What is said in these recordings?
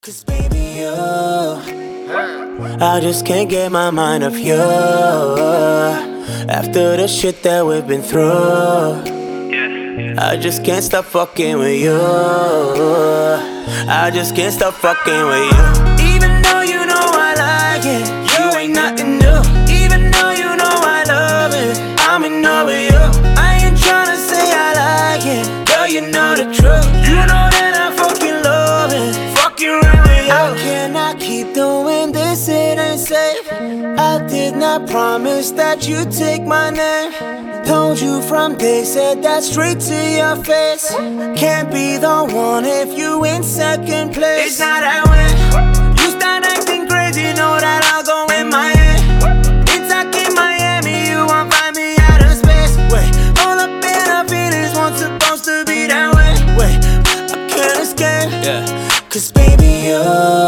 'Cause baby, you, I just can't get my mind off you. After the shit that we've been through, I just can't stop fucking with you. I just can't stop fucking with you. Even though you know I like it, you ain't nothing new. Even though you know I love it, I'm in love with you. I ain't tryna say I like it, girl, you know the truth. You know that I fucking love it, fucking right with you. I cannot keep doing this, it ain't safe. I did not promise that you'd take my name. Told you from day, said that straight to your face. Can't be the one if you in second place. It's not that way. You start acting crazy, know that I'll go in my head. It's like in Miami, you won't find me out of space. Wait, all up in our feelings, weren't supposed to be that way. Wait, I can't escape. Cause baby, you,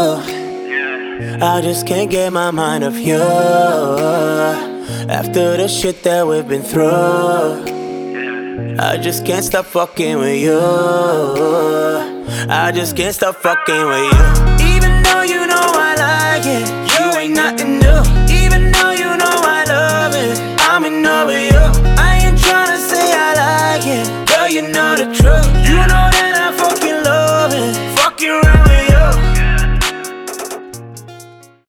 I just can't get my mind off you. After the shit that we've been through, I just can't stop fucking with you. I just can't stop fucking with you. Even though you know I like it, you ain't nothing new. Even though you know I love it, I'm in love with you. I ain't tryna say I like it, girl, you know the truth.